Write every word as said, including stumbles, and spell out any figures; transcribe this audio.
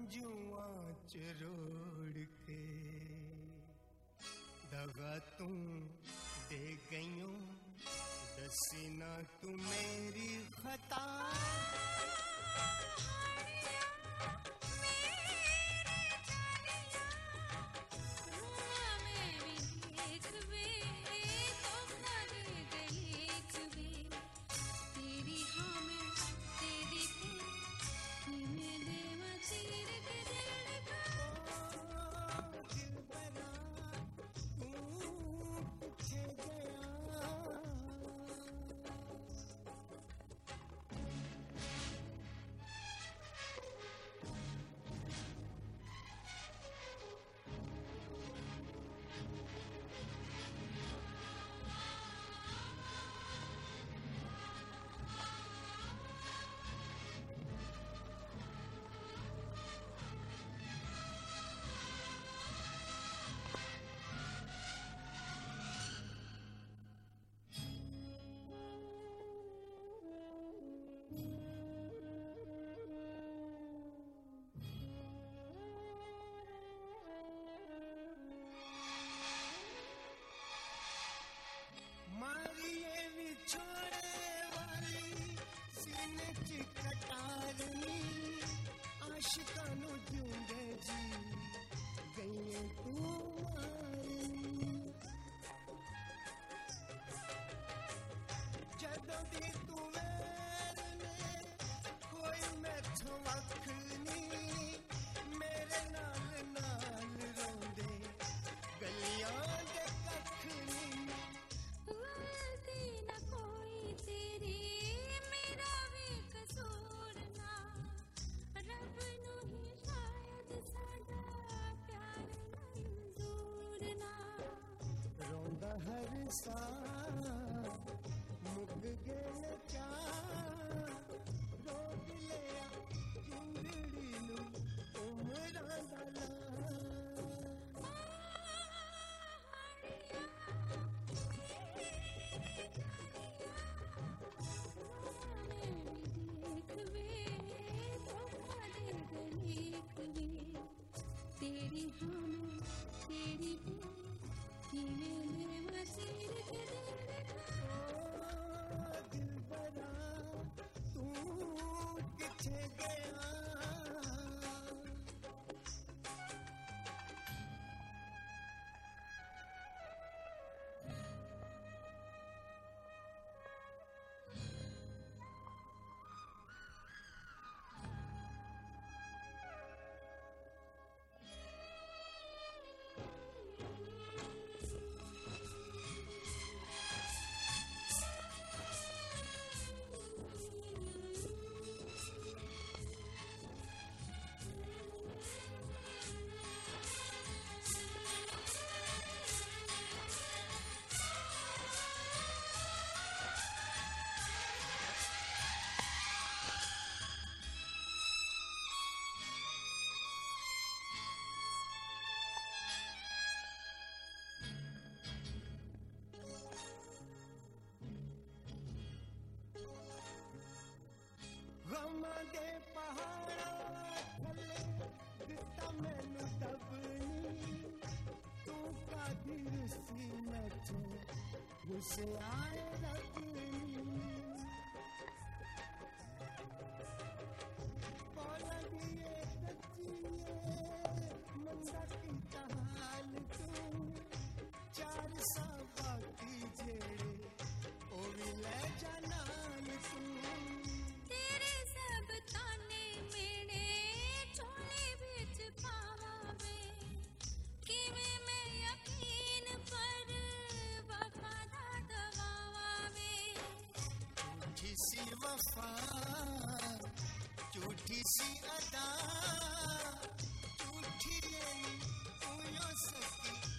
जुआच road के दगा तू दे गयो दसी ना तू मेरी खता आशिकानू दूंगे जी गई तुम्हारी जदों दी तू मेरे कोई मैथों वखनी मेरे नाल नाल रोंदे गलियां दे कखनी गलती ना कोई तेरी मेरा भी कसूर ना रब नू ही शायद साडा प्यार मंजूर ना रोंदा हर सा मुक गए क्या रोक लिया चुंगड़ी नू उमरां दा ला तेरी हम तेरी दिल बना तू किथे गया गमां दे पहाड़ां थल्ले दिता मैनू दबनी तू कादी रुसी मैथों गुस्से आए लगनी बोला दिए कच्चिए मंदा कीता हाल तू चार सा बाकी जेड़े ओ भी ले जा नाल तू ताने मेरे चोले बिच पावे किवें मैं यकीन पर वफादा दवावे झूठी सी वफा झूठी सी अदा झूठी तू यो सकी